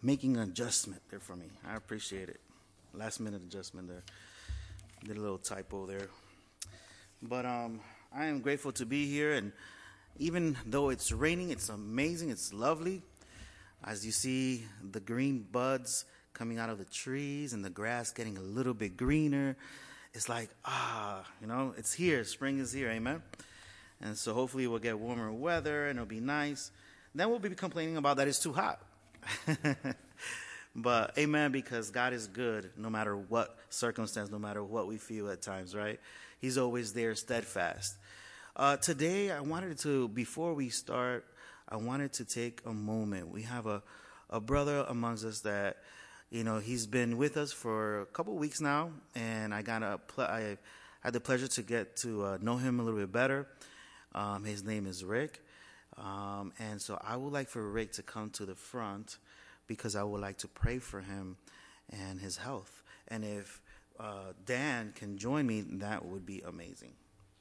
making an adjustment there for me. I appreciate it. Last minute adjustment there. Did a little typo there. But I am grateful to be here, and even though it's raining, it's amazing. It's lovely. As you see the green buds coming out of the trees and the grass getting a little bit greener, it's like, it's here. Spring is here, amen? And so hopefully we'll get warmer weather and it'll be nice. Then we'll be complaining about that it's too hot. But amen, because God is good no matter what circumstance, no matter what we feel at times, right? He's always there, steadfast. Today, before we start, I wanted to take a moment. We have a brother amongst us that, he's been with us for a couple weeks now, and I had the pleasure to get to know him a little bit better. His name is Rick. And so I would like for Rick to come to the front because I would like to pray for him and his health. And if Dan can join me, that would be amazing.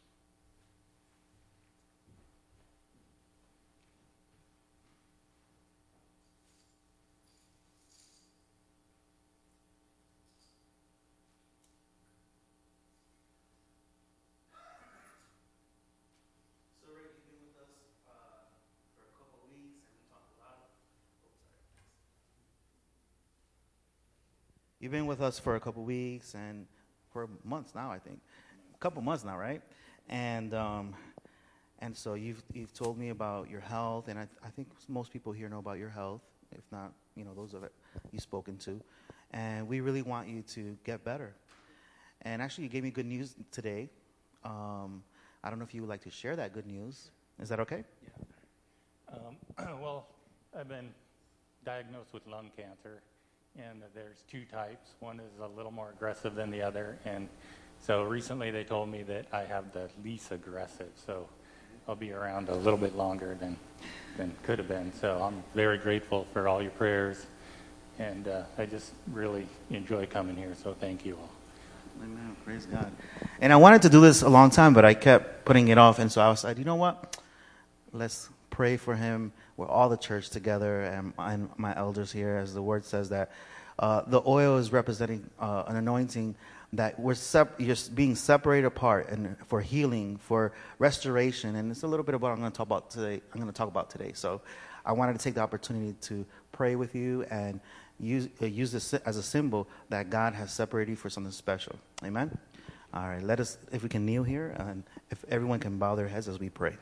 You've been with us for a couple weeks and for months now, I think. A couple months now, right? And so you've told me about your health, and I think most people here know about your health, if not, those that you've spoken to. And we really want you to get better. And actually, you gave me good news today. I don't know if you would like to share that good news. Is that okay? Yeah. Well, I've been diagnosed with lung cancer. And there's two types. One is a little more aggressive than the other. And so recently they told me that I have the least aggressive. So I'll be around a little bit longer than could have been. So I'm very grateful for all your prayers. And I just really enjoy coming here. So thank you all. Amen. Praise God. And I wanted to do this a long time, but I kept putting it off. And so I was like, you know what? Let's pray for him. We're all the church together, and my elders here, as the word says that the oil is representing an anointing that you're being separated apart and for healing, for restoration, and it's a little bit of what I'm going to talk about today. So I wanted to take the opportunity to pray with you and use this as a symbol that God has separated you for something special. Amen. All right, if we can kneel here, and if everyone can bow their heads as we pray.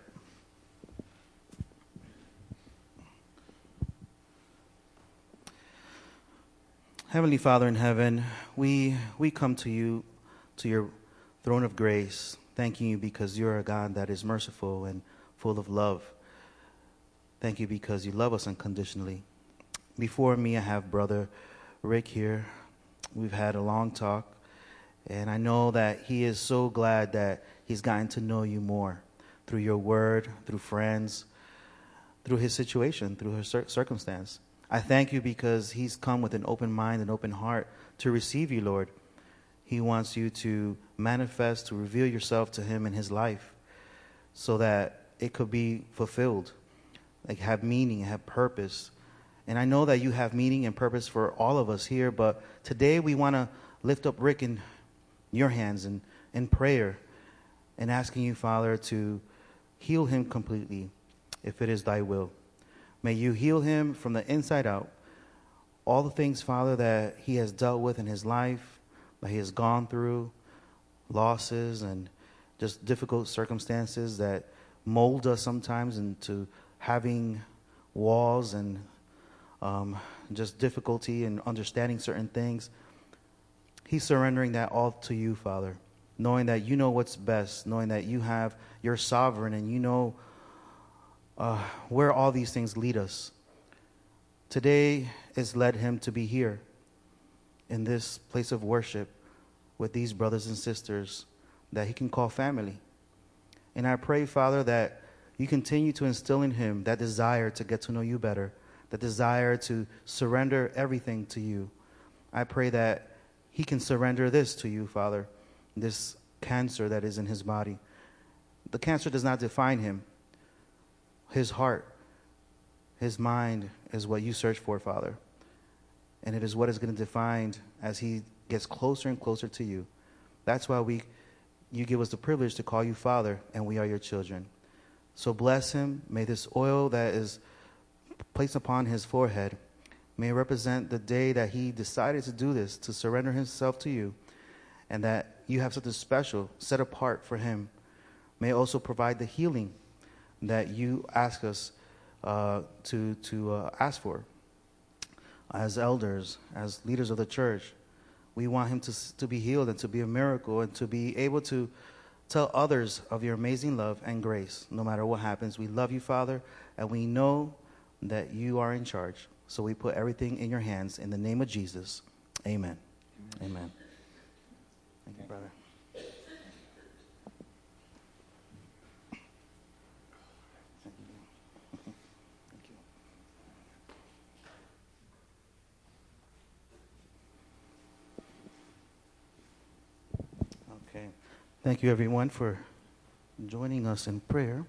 Heavenly Father in heaven, we come to you, to your throne of grace, thanking you because you're a God that is merciful and full of love. Thank you because you love us unconditionally. Before me, I have Brother Rick here. We've had a long talk, and I know that he is so glad that he's gotten to know you more through your word, through friends, through his situation, through his circumstance. I thank you because he's come with an open mind and open heart to receive you, Lord. He wants you to manifest, to reveal yourself to him in his life so that it could be fulfilled, like have meaning, have purpose. And I know that you have meaning and purpose for all of us here, but today we want to lift up Rick in your hands and in prayer and asking you, Father, to heal him completely if it is thy will. May you heal him from the inside out. All the things, Father, that he has dealt with in his life, that he has gone through, losses and just difficult circumstances that mold us sometimes into having walls and just difficulty in understanding certain things. He's surrendering that all to you, Father, knowing that you know what's best, knowing that you're sovereign and you know where all these things lead us. Today has led him to be here in this place of worship with these brothers and sisters that he can call family. And I pray, Father, that you continue to instill in him that desire to get to know you better, that desire to surrender everything to you. I pray that he can surrender this to you, Father, this cancer that is in his body. The cancer does not define him. His heart, his mind is what you search for, Father. and it is what is going to define as he gets closer and closer to you. That's why you give us the privilege to call you Father, and we are your children. So bless him. May this oil that is placed upon his forehead may represent the day that he decided to do this, to surrender himself to you, and that you have something special set apart for him. May also provide the healing that you ask us to ask for. As elders, as leaders of the church, we want him to be healed and to be a miracle and to be able to tell others of your amazing love and grace no matter what happens. We love you, Father, and we know that you are in charge. So we put everything in your hands in the name of Jesus. Amen. Amen. Amen. Thank you, brother. Okay. Thank you, everyone, for joining us in prayer.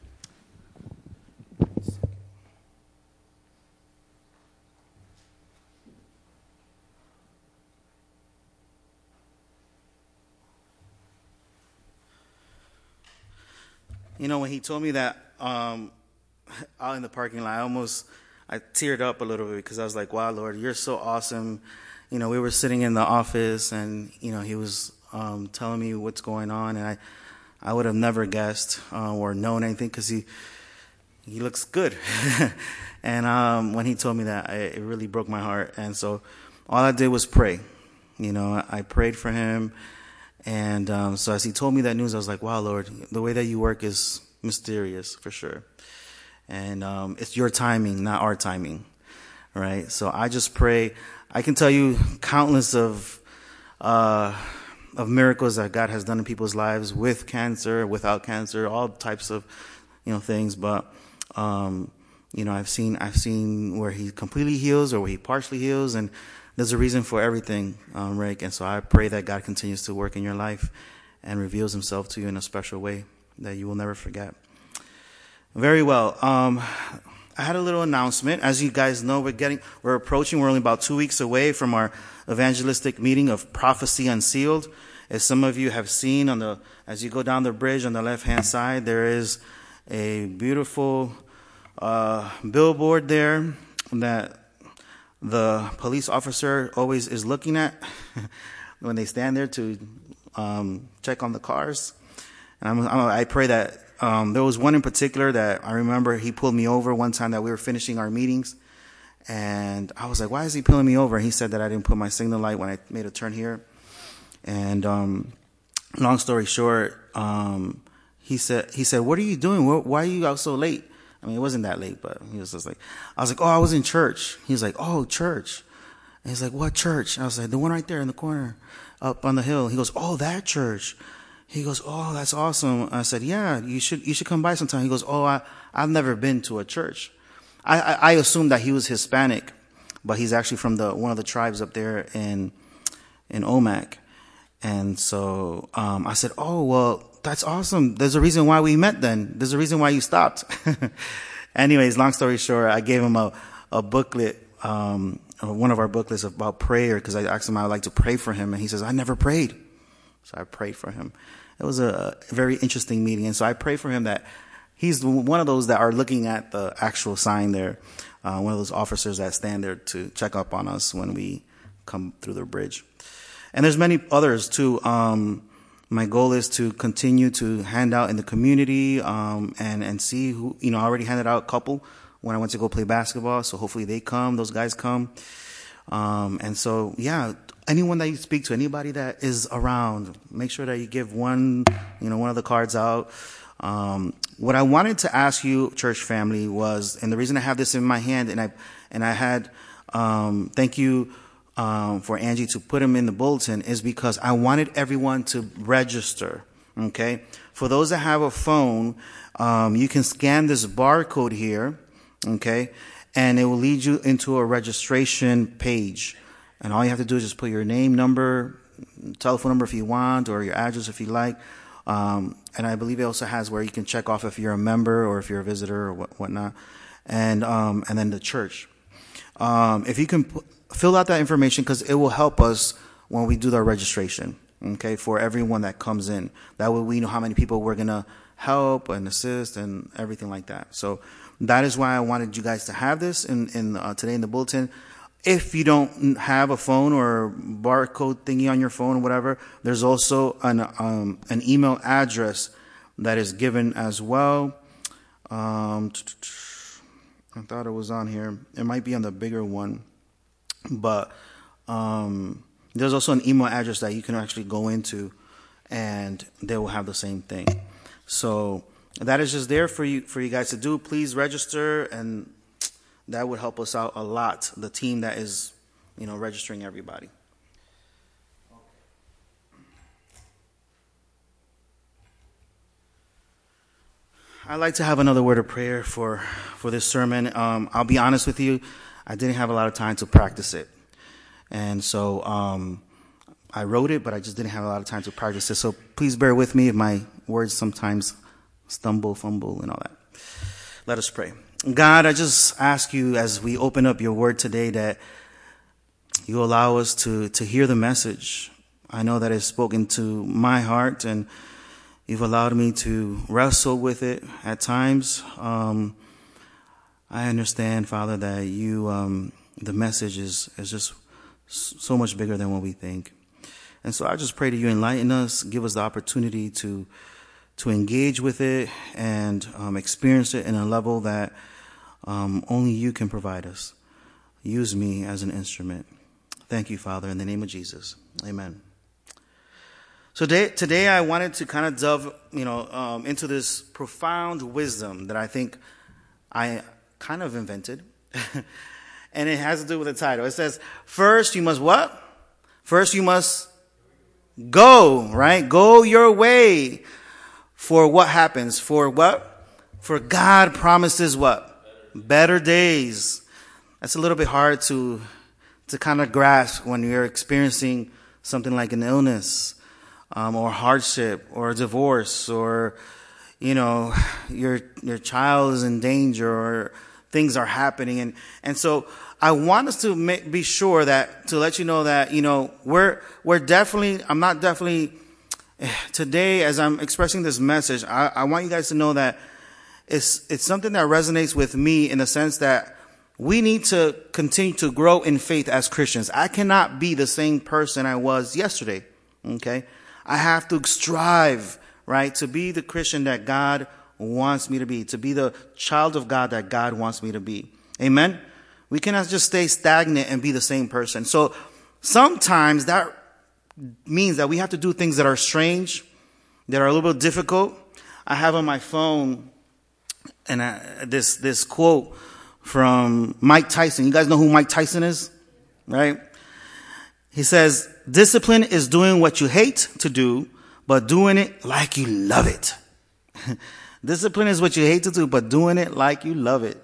You know, when he told me that out in the parking lot, I teared up a little bit because I was like, wow, Lord, you're so awesome. You know, we were sitting in the office and, you know, he was telling me what's going on. And I would have never guessed or known anything because he looks good. And when he told me that, it really broke my heart. And so all I did was pray. You know, I prayed for him. And so as he told me that news, I was like, wow, Lord, the way that you work is mysterious for sure. And it's your timing, not our timing, right? So I just pray. I can tell you countless of miracles that God has done in people's lives with cancer, without cancer, all types of, you know, things. But, you know, I've seen where he completely heals or where he partially heals, and there's a reason for everything, Rick. And so I pray that God continues to work in your life and reveals himself to you in a special way that you will never forget. Very well. I had a little announcement. As you guys know, we're approaching, we're only about 2 weeks away from our evangelistic meeting of Prophecy Unsealed. As some of you have seen as you go down the bridge on the left-hand side, there is a beautiful billboard there that the police officer always is looking at when they stand there to check on the cars. And I pray that there was one in particular that I remember he pulled me over one time that we were finishing our meetings. And I was like, why is he pulling me over? And he said that I didn't put my signal light when I made a turn here. And long story short, he said, what are you doing? Why are you out so late? I mean, it wasn't that late, but he was just like, I was like, oh, I was in church. He was like, oh, church. And he's like, what church? And I was like, the one right there in the corner up on the hill. He goes, oh, that church. He goes, oh, that's awesome. I said, yeah, you should come by sometime. He goes, oh, I've never been to a church. I assumed that he was Hispanic, but he's actually from one of the tribes up there in Omak. And so, I said, oh, well, that's awesome. There's a reason why we met then. There's a reason why you stopped. Anyways, long story short, I gave him a booklet, one of our booklets about prayer, because I asked him I would like to pray for him. And he says, I never prayed. So I prayed for him. It was a very interesting meeting. And so I prayed for him that he's one of those that are looking at the actual sign there, one of those officers that stand there to check up on us when we come through the bridge. And there's many others too. My goal is to continue to hand out in the community, and see who, I already handed out a couple when I went to go play basketball. So hopefully those guys come. And so, yeah, anyone that you speak to, anybody that is around, make sure that you give one of the cards out. What I wanted to ask you, church family, was, and the reason I have this in my hand, and I had, thank you, for Angie to put them in the bulletin, is because I wanted everyone to register. Okay. For those that have a phone, you can scan this barcode here. Okay. And it will lead you into a registration page. And all you have to do is just put your name, number, telephone number if you want, or your address if you like. And I believe it also has where you can check off if you're a member or if you're a visitor or whatnot. And then the church. If you can fill out that information, because it will help us when we do the registration, okay, for everyone that comes in. That way we know how many people we're going to help and assist and everything like that. So that is why I wanted you guys to have this in today in the bulletin. If you don't have a phone or barcode thingy on your phone or whatever, there's also an email address that is given as well. I thought it was on here. It might be on the bigger one. But there's also an email address that you can actually go into, and they will have the same thing. So that is just there for you guys to do. Please register, and that would help us out a lot. The team that is, registering everybody. I'd like to have another word of prayer for this sermon. I'll be honest with you, I didn't have a lot of time to practice it. And so I wrote it, but I just didn't have a lot of time to practice it. So please bear with me if my words sometimes stumble, fumble, and all that. Let us pray. God, I just ask you as we open up your word today that you allow us to hear the message. I know that it's spoken to my heart, and you've allowed me to wrestle with it at times. I understand, Father, that you, the message is just so much bigger than what we think. And so I just pray that you enlighten us, give us the opportunity to engage with it and experience it in a level that only you can provide us. Use me as an instrument. Thank you, Father, in the name of Jesus. Amen. So today I wanted to kind of delve, into this profound wisdom that I think I kind of invented. And it has to do with the title. It says, first you must what? First you must go, right? Go your way. For what happens? For what? For God promises what? Better days. That's a little bit hard to kind of grasp when you're experiencing something like an illness, or hardship, or a divorce, or your child is in danger, or things are happening, and so I want us to be sure that to let you know that we're definitely. I'm not definitely today as I'm expressing this message. I want you guys to know that it's something that resonates with me in the sense that we need to continue to grow in faith as Christians. I cannot be the same person I was yesterday. Okay, I have to strive, right, to be the Christian that God wants me to be the child of God that God wants me to be. Amen. We cannot just stay stagnant and be the same person. So sometimes that means that we have to do things that are strange, that are a little bit difficult. I have on my phone and this quote from Mike Tyson. You guys know who Mike Tyson is, right? He says, discipline is doing what you hate to do, but doing it like you love it. Discipline is what you hate to do, but doing it like you love it.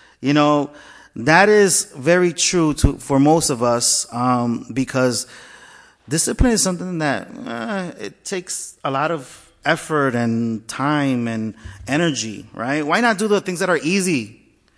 That is very true for most of us, because discipline is something that it takes a lot of effort and time and energy, right? Why not do the things that are easy?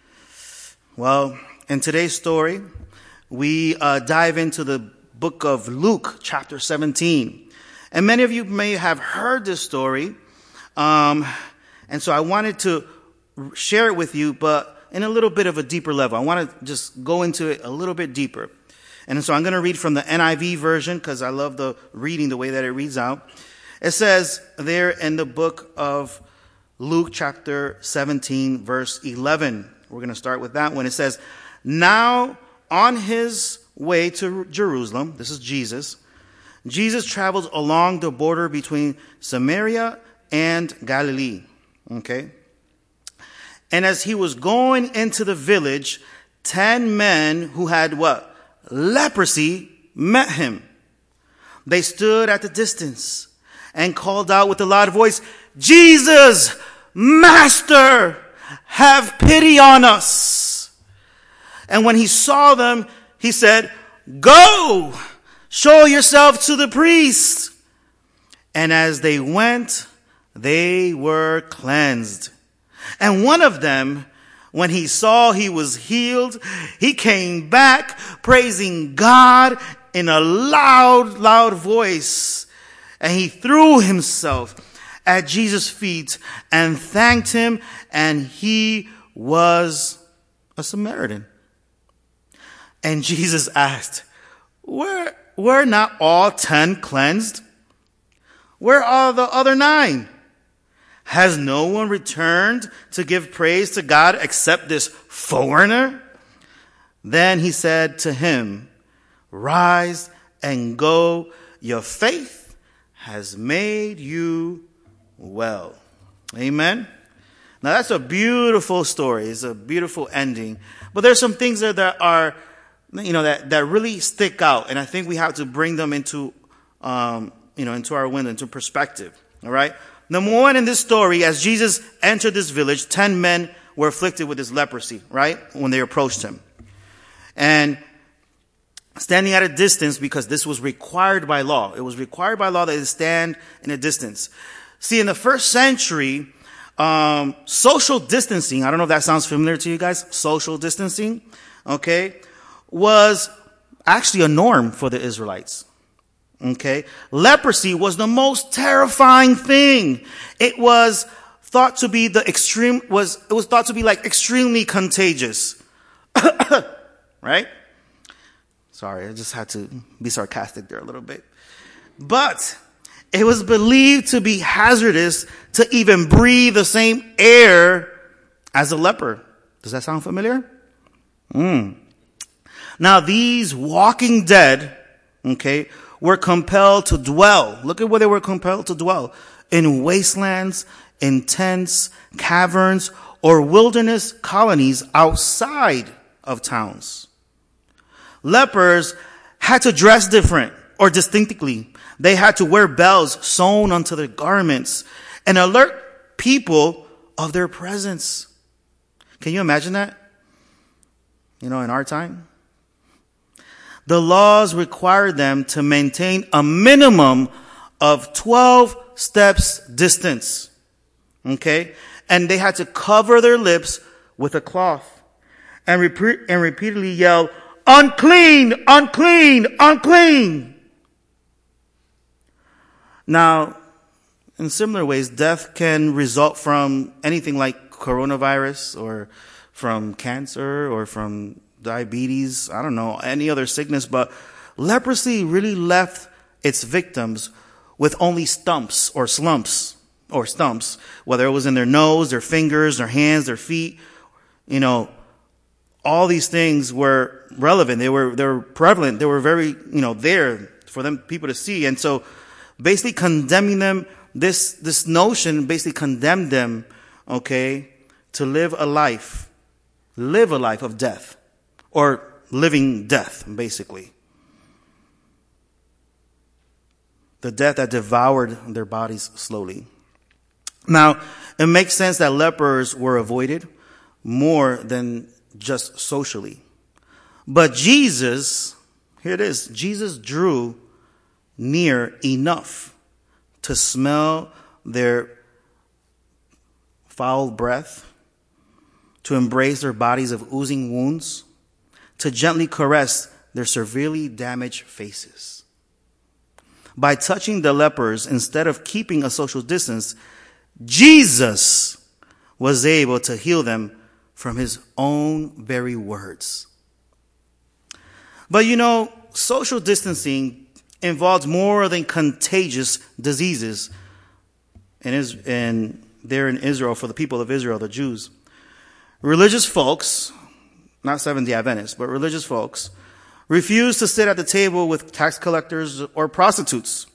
Well, in today's story, we dive into the book of Luke, chapter 17. And many of you may have heard this story, and so I wanted to share it with you, but in a little bit of a deeper level. I want to just go into it a little bit deeper. And so I'm going to read from the NIV version because I love the way that it reads out. It says there in the book of Luke chapter 17, verse 11. We're going to start with that one. It says, now on his way to Jerusalem, this is Jesus traveled along the border between Samaria and Galilee. Okay. And as he was going into the village, 10 men who had what? Leprosy met him. They stood at the distance and called out with a loud voice, Jesus, Master, have pity on us. And when he saw them, he said, go, show yourself to the priest. And as they went, they were cleansed. And one of them, when he saw he was healed, he came back praising God in a loud, loud voice. And he threw himself at Jesus' feet and thanked him, and he was a Samaritan. And Jesus asked, were not all 10 cleansed? Where are the other 9? Has no one returned to give praise to God except this foreigner? Then he said to him, rise and go. Your faith has made you well. Amen. Now that's a beautiful story. It's a beautiful ending. But there's some things there that are, that really stick out. And I think we have to bring them into our window, into perspective. All right. Number one, in this story, as Jesus entered this village, 10 men were afflicted with this leprosy, right? When they approached him. And standing at a distance, because this was required by law. It was required by law that they stand in a distance. See, in the first century, social distancing, I don't know if that sounds familiar to you guys, social distancing, okay, was actually a norm for the Israelites. Okay. Leprosy was the most terrifying thing. It was thought to be it was thought to be like extremely contagious. Right? Sorry, I just had to be sarcastic there a little bit. But it was believed to be hazardous to even breathe the same air as a leper. Does that sound familiar? Now these walking dead, okay, were compelled to dwell. Look at where they were compelled to dwell. In wastelands, in tents, caverns, or wilderness colonies outside of towns. Lepers had to dress different or distinctively. They had to wear bells sewn onto their garments and alert people of their presence. Can you imagine that? In our time? The laws required them to maintain a minimum of 12 steps distance. Okay? And they had to cover their lips with a cloth and repeatedly yell, unclean, unclean, unclean. Now, in similar ways, death can result from anything like coronavirus or from cancer or from diabetes, I don't know, any other sickness, but leprosy really left its victims with only stumps, whether it was in their nose, their fingers, their hands, their feet. All these things were relevant. They were prevalent. They were very, there for people to see. And so basically condemning them, this notion basically condemned them, okay, to live a life of death. Or living death, basically. The death that devoured their bodies slowly. Now, it makes sense that lepers were avoided more than just socially. But Jesus, here it is, Jesus drew near enough to smell their foul breath, to embrace their bodies of oozing wounds, to gently caress their severely damaged faces. By touching the lepers instead of keeping a social distance, Jesus was able to heal them from his own very words. But social distancing involves more than contagious diseases there in Israel, for the people of Israel, the Jews. Religious folks, not Seventh-day Adventists, but religious folks, refused to sit at the table with tax collectors or prostitutes.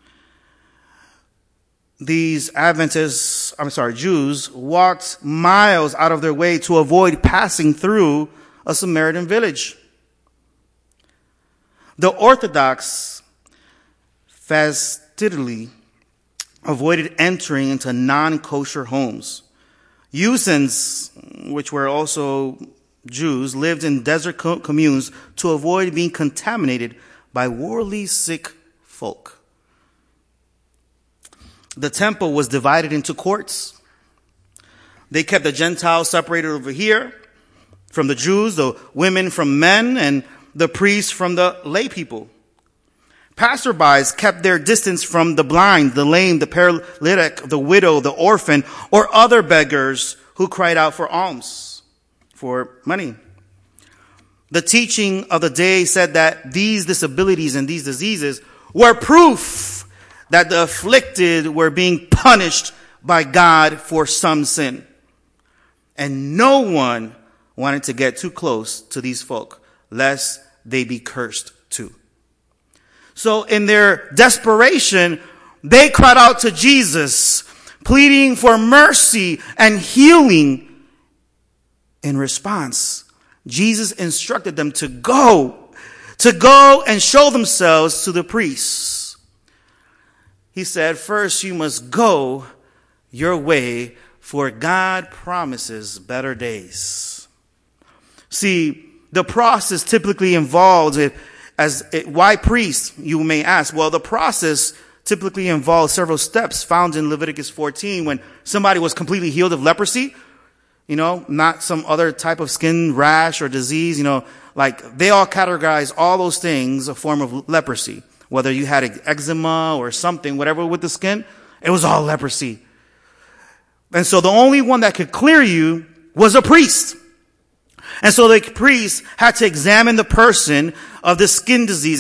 These Jews walked miles out of their way to avoid passing through a Samaritan village. The Orthodox fastidiously avoided entering into non-kosher homes. Usans, which were also Jews, lived in desert communes to avoid being contaminated by worldly sick folk. The temple was divided into courts. They kept the Gentiles separated over here from the Jews, the women from men, and the priests from the lay people. Passerbys kept their distance from the blind, the lame, the paralytic, the widow, the orphan, or other beggars who cried out for alms, for money. The teaching of the day said that these disabilities and these diseases were proof that the afflicted were being punished by God for some sin. And no one wanted to get too close to these folk, lest they be cursed too. So in their desperation, they cried out to Jesus, pleading for mercy and healing. In response, Jesus instructed them to go and show themselves to the priests. He said, first you must go your way, for God promises better days. See, the process typically involves why priest, you may ask? Well, the process typically involves several steps found in Leviticus 14 when somebody was completely healed of leprosy, not some other type of skin rash or disease, like they all categorize all those things a form of leprosy. Whether you had eczema or something, whatever with the skin, it was all leprosy. And so the only one that could clear you was a priest. And so the priest had to examine the person of the skin disease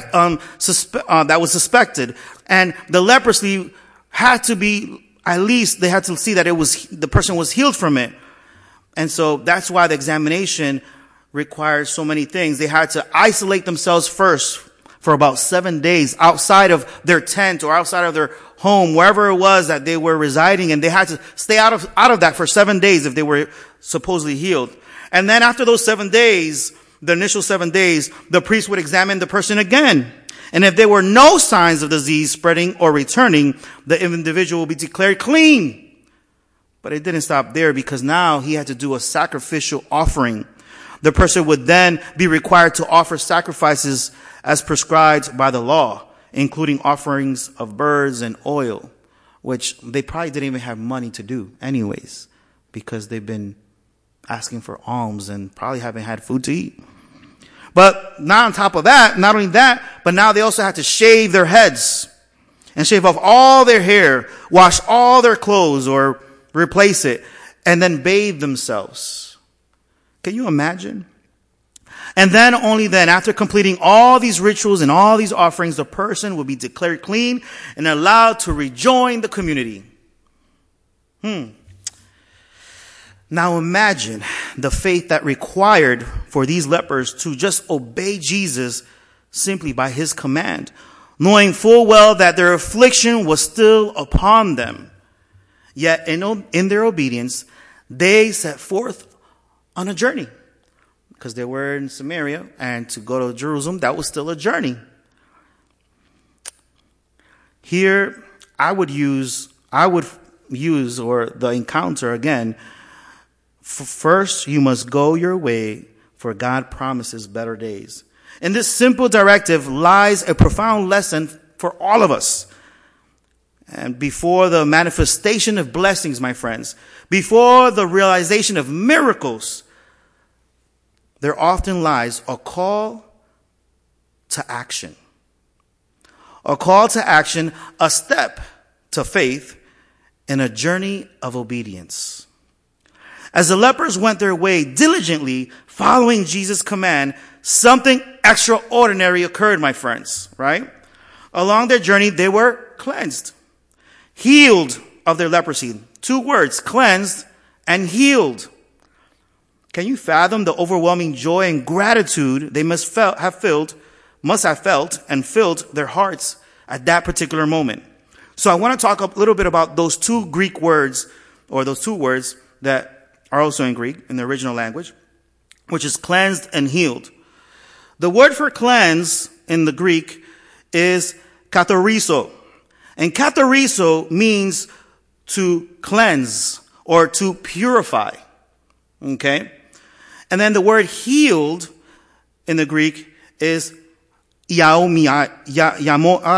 that was suspected. And the leprosy had to be, at least they had to see that the person was healed from it. And so that's why the examination required so many things. They had to isolate themselves first for about 7 days outside of their tent or outside of their home, wherever it was that they were residing. And they had to stay out of that for 7 days if they were supposedly healed. And then after those 7 days, the initial 7 days, the priest would examine the person again. And if there were no signs of disease spreading or returning, the individual would be declared clean. But it didn't stop there, because now he had to do a sacrificial offering. The person would then be required to offer sacrifices as prescribed by the law, including offerings of birds and oil, which they probably didn't even have money to do anyways, because they've been asking for alms and probably haven't had food to eat. But not on top of that, not only that, but now they also had to shave their heads and shave off all their hair, wash all their clothes or replace it, and then bathe themselves. Can you imagine? And then only then, after completing all these rituals and all these offerings, the person will be declared clean and allowed to rejoin the community. Now imagine the faith that required for these lepers to just obey Jesus simply by his command, knowing full well that their affliction was still upon them. Yet in their obedience, they set forth on a journey, because they were in Samaria, and to go to Jerusalem, that was still a journey. Here, I would use the encounter again. First, you must go your way, for God promises better days. In this simple directive lies a profound lesson for all of us. And before the manifestation of blessings, my friends, before the realization of miracles, there often lies a call to action. A call to action, a step to faith, and a journey of obedience. As the lepers went their way diligently, following Jesus' command, something extraordinary occurred, my friends, right? Along their journey, they were cleansed, healed of their leprosy. 2 words, cleansed and healed. Can you fathom the overwhelming joy and gratitude they must have felt and filled their hearts at that particular moment? So I want to talk a little bit about those 2 Greek words, or those 2 words that are also in Greek, in the original language, which is cleansed and healed. The word for cleanse in the Greek is katharizo. And katharizo means to cleanse or to purify. Okay? And then the word healed in the Greek is I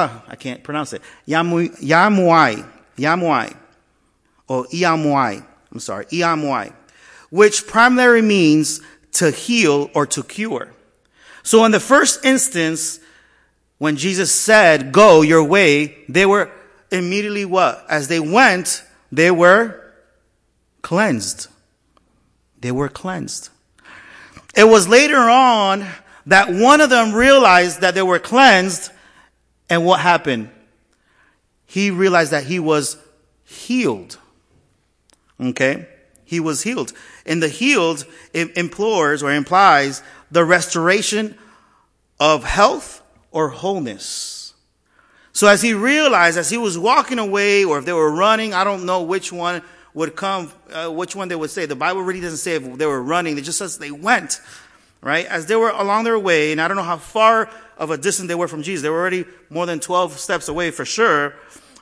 can't pronounce it. Yamuai. Or iamuai. E-M-Y, which primarily means to heal or to cure. So in the first instance, when Jesus said, go your way, they were immediately what? As they went, they were cleansed. They were cleansed. It was later on that one of them realized that they were cleansed, and what happened? He realized that he was healed. Okay? He was healed. And the healed implies the restoration of health or wholeness. So as he realized, as he was walking away, or if they were running, I don't know which one would come, which one they would say. The Bible really doesn't say if they were running. It just says they went, right? As they were along their way, and I don't know how far of a distance they were from Jesus. They were already more than 12 steps away for sure.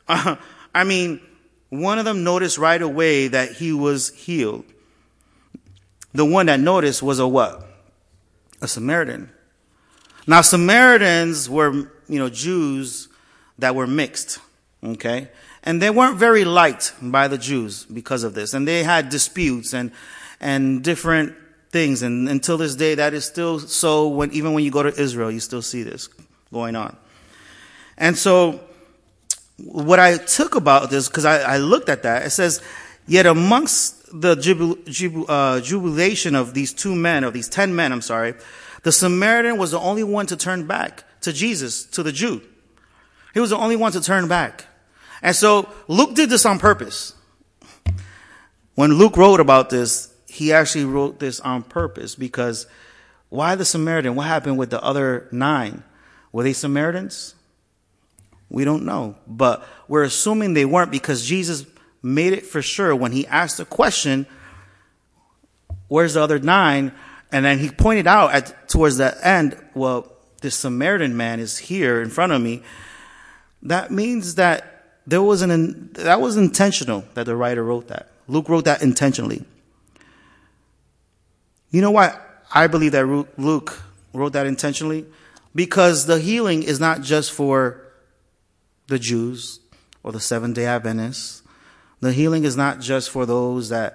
One of them noticed right away that he was healed. The one that noticed was a what? A Samaritan. Now, Samaritans were, Jews that were mixed, okay? And they weren't very liked by the Jews because of this. And they had disputes and different things. And until this day, that is still so. Even when you go to Israel, you still see this going on. And so what I took about this, because I looked at that, it says, yet amongst the jubilation of these 10 men, the Samaritan was the only one to turn back to Jesus, to the Jew. He was the only one to turn back. And so Luke did this on purpose. When Luke wrote about this, he actually wrote this on purpose, because why the Samaritan? What happened with the other 9? Were they Samaritans? We don't know, but we're assuming they weren't, because Jesus made it for sure when he asked the question, where's the other 9? And then he pointed out towards the end, well, this Samaritan man is here in front of me. That means that that was intentional that the writer wrote that. Luke wrote that intentionally. You know why I believe that Luke wrote that intentionally? Because the healing is not just for the Jews or the Seventh-day Adventists. The healing is not just for those that,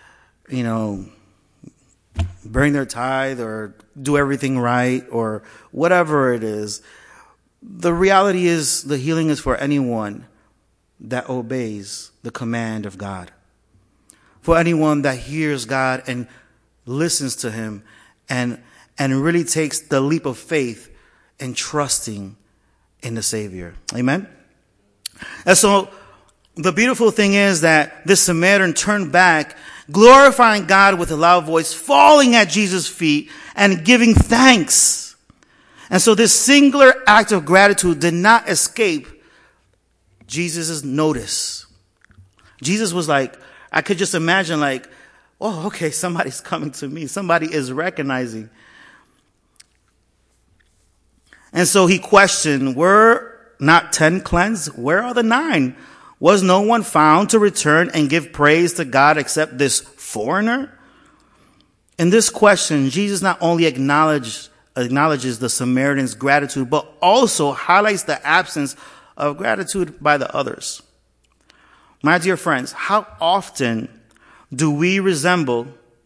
bring their tithe or do everything right or whatever it is. The reality is the healing is for anyone that obeys the command of God. For anyone that hears God and listens to him and really takes the leap of faith in trusting in the Savior. Amen? And so the beautiful thing is that this Samaritan turned back, glorifying God with a loud voice, falling at Jesus' feet and giving thanks. And so this singular act of gratitude did not escape Jesus' notice. Jesus was like, I could just imagine like, oh, okay, somebody's coming to me. Somebody is recognizing. And so he questioned, were not 10 cleansed? Where are the 9? Was no one found to return and give praise to God except this foreigner? In this question, Jesus not only acknowledges the Samaritan's gratitude, but also highlights the absence of gratitude by the others. My dear friends, how often do we resemble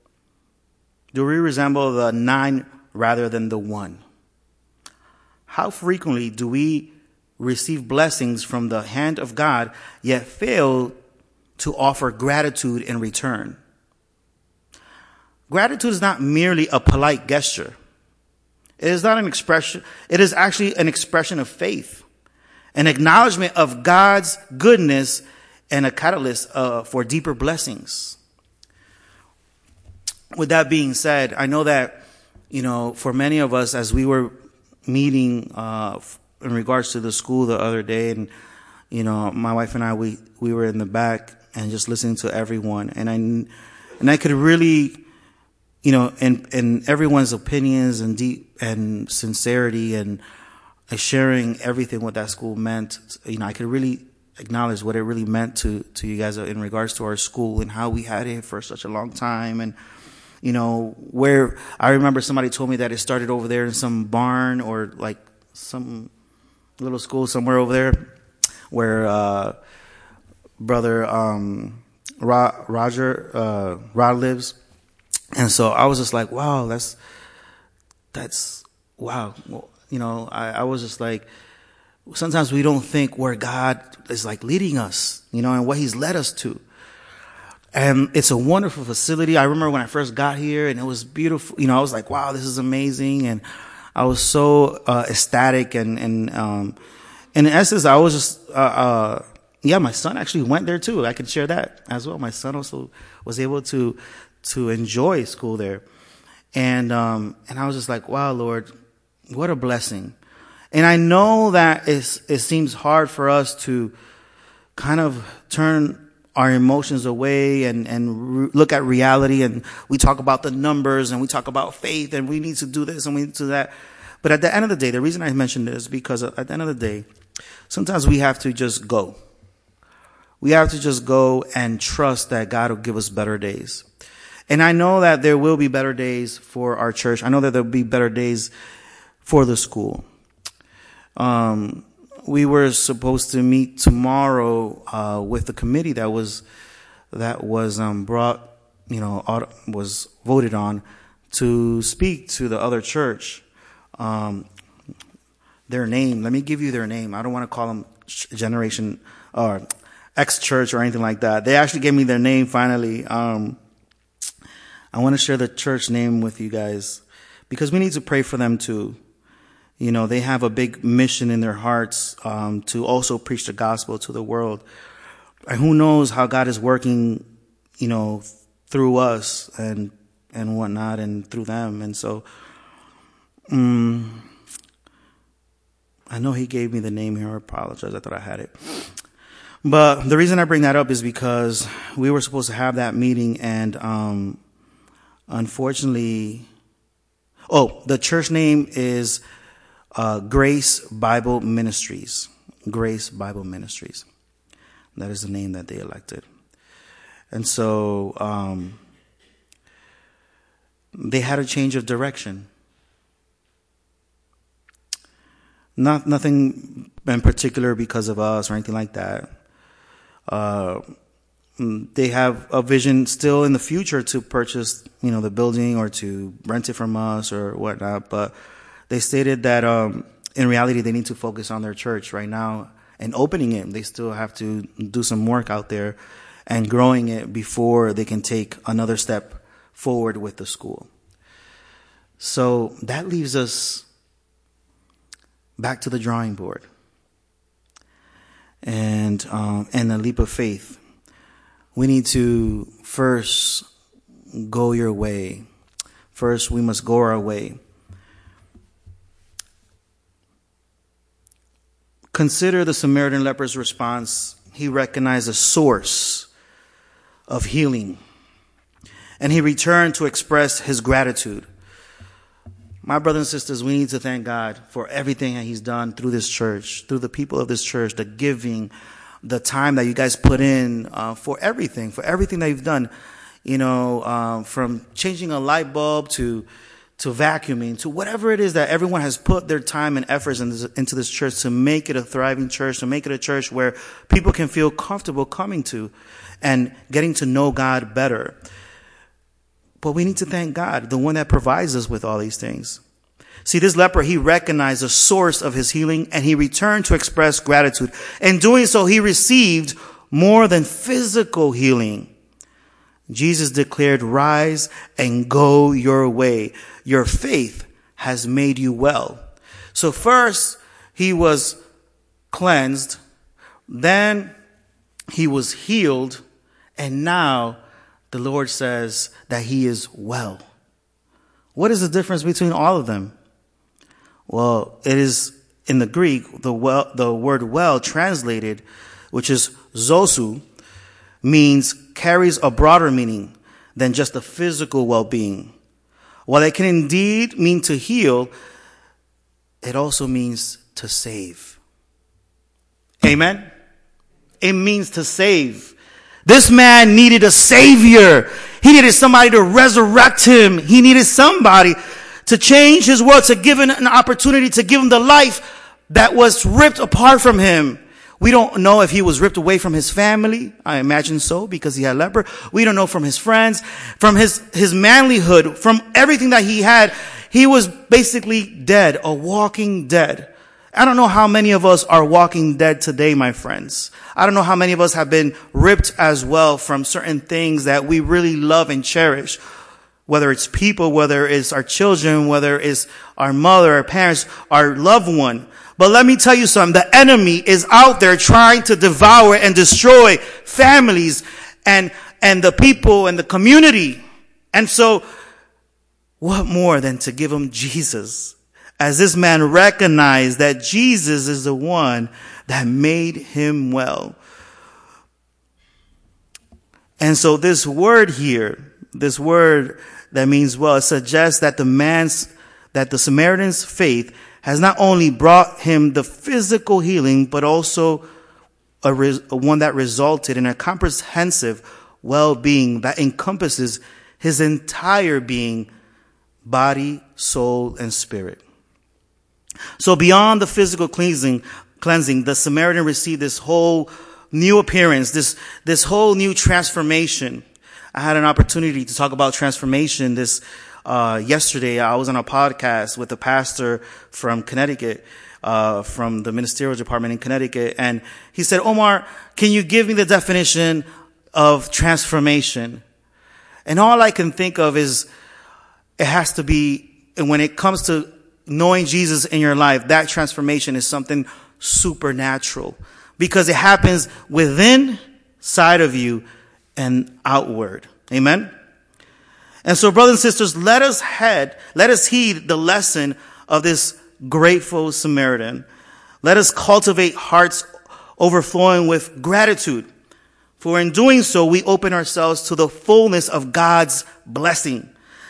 the 9 rather than the 1? How frequently do we receive blessings from the hand of God, yet fail to offer gratitude in return? Gratitude is not merely a polite gesture. It is not an expression. It is actually an expression of faith, an acknowledgement of God's goodness, and a catalyst for deeper blessings. With that being said, I know that, for many of us, as we were meeting in regards to the school the other day, and my wife and I, we were in the back and just listening to everyone, and I could really, in everyone's opinions and deep and sincerity and sharing everything what that school meant, I could really acknowledge what it really meant to you guys in regards to our school and how we had it for such a long time. And where I remember somebody told me that it started over there in some barn or like some little school somewhere over there where Brother Rod lives. And so I was just like, wow, that's wow. Well, you know, I was just like, sometimes we don't think where God is like leading us, you know, and what he's led us to. And it's a wonderful facility. I remember when I first got here and it was beautiful. You know, I was like, wow, this is amazing. And I was so ecstatic. And in essence, I was just, yeah, my son actually went there too. I can share that as well. My son also was able to enjoy school there. And I was just like, wow, Lord, what a blessing. And I know that it seems hard for us to kind of turn our emotions away and look at reality. And we talk about the numbers and we talk about faith and we need to do this and we need to do that. But at the end of the day, the reason I mentioned this is because at the end of the day, sometimes we have to just go. We have to just go and trust that God will give us better days. And I know that there will be better days for our church. I know that there will be better days for the school. We were supposed to meet tomorrow with the committee that was brought, you know, was voted on to speak to the other church. Their name, let me give you their name. I don't want to call them Generation or X Church or anything like that. They actually gave me their name finally. I want to share the church name with you guys because we need to pray for them too. You know, they have a big mission in their hearts to also preach the gospel to the world. And who knows how God is working, you know, through us and whatnot and through them. And so I know he gave me the name here. I apologize. I thought I had it. But the reason I bring that up is because we were supposed to have that meeting and unfortunately, the church name is Grace Bible Ministries. Grace Bible Ministries. That is the name that they elected. And so they had a change of direction. Nothing in particular because of us or anything like that. They have a vision still in the future to purchase, you know, the building or to rent it from us or whatnot. But they stated that in reality they need to focus on their church right now and opening it. They still have to do some work out there and growing it before they can take another step forward with the school. So that leaves us back to the drawing board and a leap of faith. We need to first go your way. First, we must go our way. Consider the Samaritan leper's response. He recognized a source of healing, and he returned to express his gratitude. My brothers and sisters, we need to thank God for everything that he's done through this church, through the people of this church, the giving, the time that you guys put in for everything that you've done, you know, from changing a light bulb to vacuuming, to whatever it is that everyone has put their time and efforts into this church to make it a thriving church, to make it a church where people can feel comfortable coming to and getting to know God better. But we need to thank God, the one that provides us with all these things. See, this leper, he recognized the source of his healing and he returned to express gratitude. In doing so, he received more than physical healing. Jesus declared, "Rise and go your way. Your faith has made you well." So first, he was cleansed. Then he was healed. And now the Lord says that he is well. What is the difference between all of them? Well, it is in the Greek, the word well translated, which is zosu, means carries a broader meaning than just the physical well-being. While it can indeed mean to heal, it also means to save. Amen? It means to save. This man needed a savior. He needed somebody to resurrect him. He needed somebody to change his world, to give him an opportunity, to give him the life that was ripped apart from him We don't know if he was ripped away from his family. I imagine so, because he had leper. We don't know from his friends, from his manlyhood, from everything that he had. He was basically dead, a walking dead. I don't know how many of us are walking dead today, my friends. I don't know how many of us have been ripped as well from certain things that we really love and cherish. Whether it's people, whether it's our children, whether it's our mother, our parents, our loved one. But let me tell you something. The enemy is out there trying to devour and destroy families and the people and the community. And so, what more than to give him Jesus? As this man recognized that Jesus is the one that made him well. And so this word here, this word that means well, it suggests that the Samaritan's faith has not only brought him the physical healing, but also one that resulted in a comprehensive well-being that encompasses his entire being, body, soul, and spirit. So beyond the physical cleansing, the Samaritan received this whole new appearance, this whole new transformation. I had an opportunity to talk about transformation yesterday. I was on a podcast with a pastor from Connecticut, from the ministerial department in Connecticut. And he said, Omar, can you give me the definition of transformation? And all I can think of is it has to be, and when it comes to knowing Jesus in your life, that transformation is something supernatural because it happens within side of you and outward. Amen. And so, brothers and sisters, let us heed the lesson of this grateful Samaritan. Let us cultivate hearts overflowing with gratitude. For in doing so, we open ourselves to the fullness of God's blessing.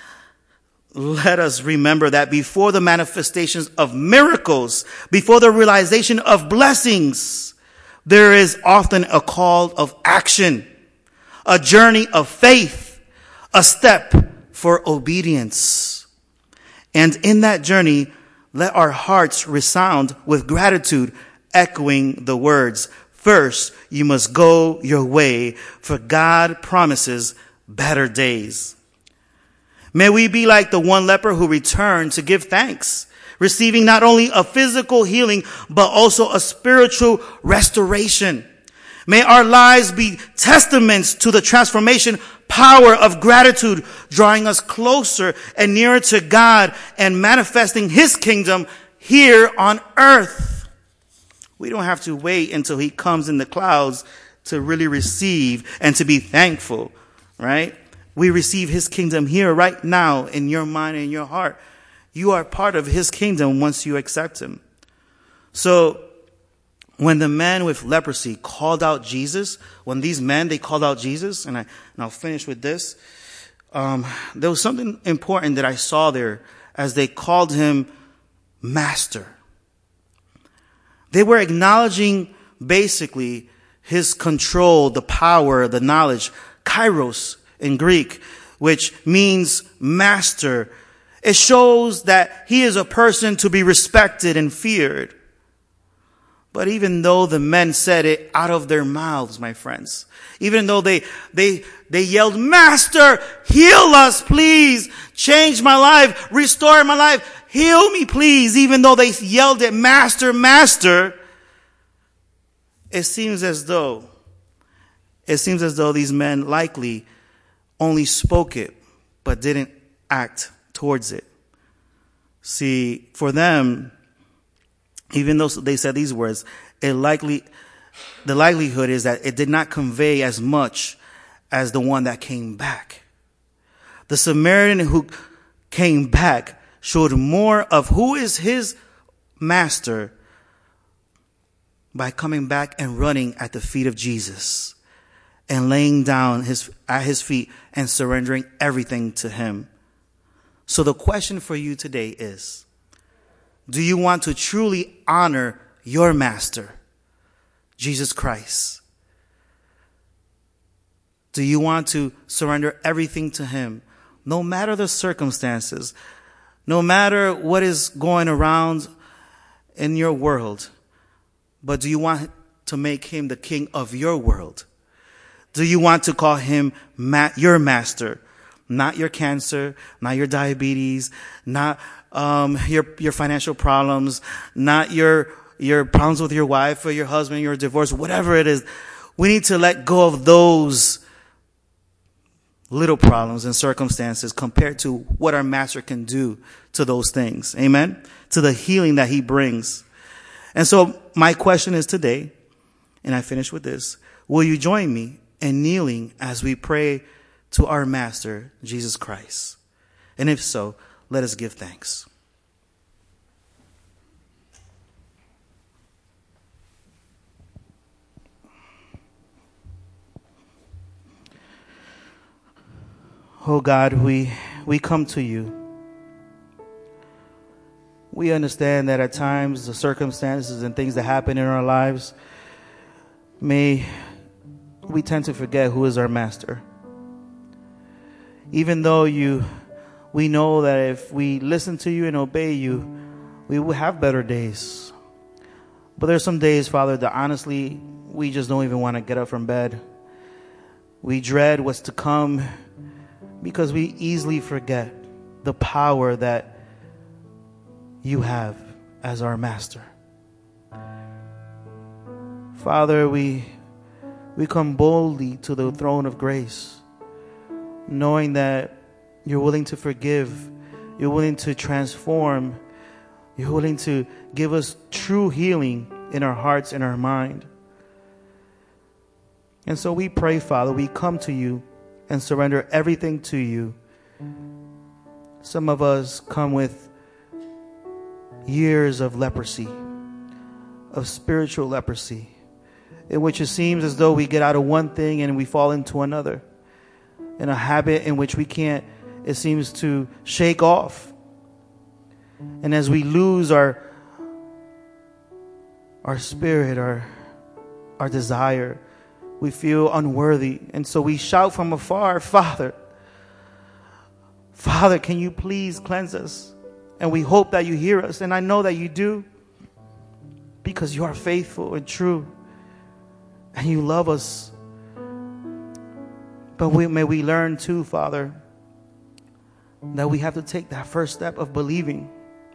Let us remember that before the manifestations of miracles, before the realization of blessings, there is often a call of action, a journey of faith, a step for obedience. And in that journey, let our hearts resound with gratitude, echoing the words, "First, you must go your way, for God promises better days." May we be like the one leper who returned to give thanks, receiving not only a physical healing, but also a spiritual restoration. May our lives be testaments to the transformation power of gratitude, drawing us closer and nearer to God and manifesting his kingdom here on earth. We don't have to wait until he comes in the clouds to really receive and to be thankful, right? We receive his kingdom here right now in your mind and your heart. You are part of his kingdom once you accept him. So when the man with leprosy called out Jesus, they called out Jesus, and I'll finish with this. There was something important that I saw there as they called him Master. They were acknowledging basically his control, the power, the knowledge, kairos in Greek, which means master. It shows that he is a person to be respected and feared. But even though the men said it out of their mouths, my friends, even though they yelled, "Master, heal us, please. Change my life. Restore my life. Heal me, please." Even though they yelled it, "Master, Master," it seems as though these men likely only spoke it, but didn't act towards it. See, for them, even though they said these words, the likelihood is that it did not convey as much as the one that came back. The Samaritan who came back showed more of who is his master by coming back and running at the feet of Jesus and laying down at his feet and surrendering everything to him. So the question for you today is, do you want to truly honor your master, Jesus Christ? Do you want to surrender everything to him, no matter the circumstances, no matter what is going around in your world? But do you want to make him the king of your world? Do you want to call him your master? Not your cancer, not your diabetes, not your financial problems, not your problems with your wife or your husband, your divorce, whatever it is. We need to let go of those little problems and circumstances compared to what our master can do to those things. Amen? To the healing that he brings. And so my question is today, and I finish with this, will you join me in kneeling as we pray to our Master, Jesus Christ? And if so, let us give thanks. Oh God, we come to you. We understand that at times the circumstances and things that happen in our lives, we tend to forget who is our master. Even though we know that if we listen to you and obey you, we will have better days. But there's some days, Father, that honestly, we just don't even want to get up from bed. We dread what's to come because we easily forget the power that you have as our master. Father, we come boldly to the throne of grace, knowing that you're willing to forgive, you're willing to transform, you're willing to give us true healing in our hearts and our mind. And so we pray, Father, we come to you and surrender everything to you. Some of us come with years of leprosy, of spiritual leprosy, in which it seems as though we get out of one thing and we fall into another, in a habit in which we can't, it seems, to shake off. And as we lose our spirit, our desire, we feel unworthy. And so we shout from afar, Father, Father, can you please cleanse us? And we hope that you hear us. And I know that you do, because you are faithful and true. And you love us. But may we learn too, Father, that we have to take that first step of believing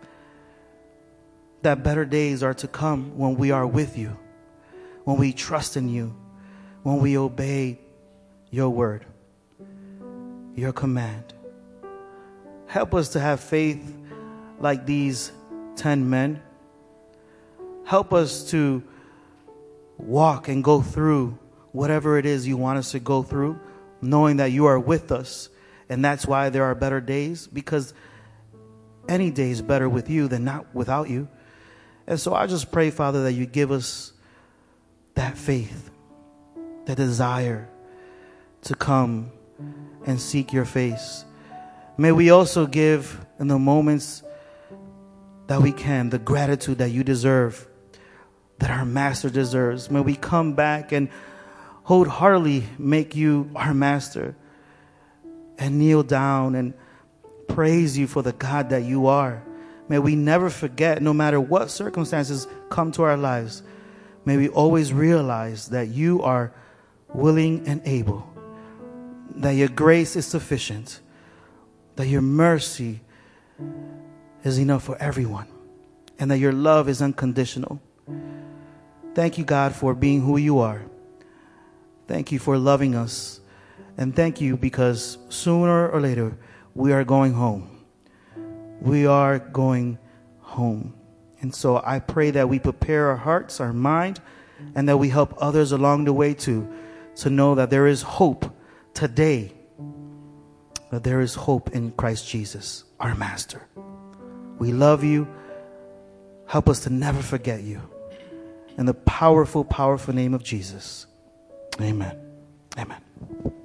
that better days are to come when we are with you, when we trust in you, when we obey your word, your command. Help us to have faith like these 10 men. Help us to walk and go through whatever it is you want us to go through, knowing that you are with us. And that's why there are better days, because any day is better with you than not without you. And so I just pray, Father, that you give us that faith, the desire to come and seek your face. May we also give, in the moments that we can, the gratitude that you deserve, that our master deserves. May we come back and wholeheartedly make you our master and kneel down and praise you for the God that you are. May we never forget, no matter what circumstances come to our lives, may we always realize that you are willing and able, that your grace is sufficient, that your mercy is enough for everyone, and that your love is unconditional. Thank you, God, for being who you are. Thank you for loving us. And thank you because sooner or later we are going home. We are going home. And so I pray that we prepare our hearts, our mind, and that we help others along the way too, to know that there is hope today, that there is hope in Christ Jesus, our Master. We love you. Help us to never forget you. In the powerful, powerful name of Jesus. Amen. Amen.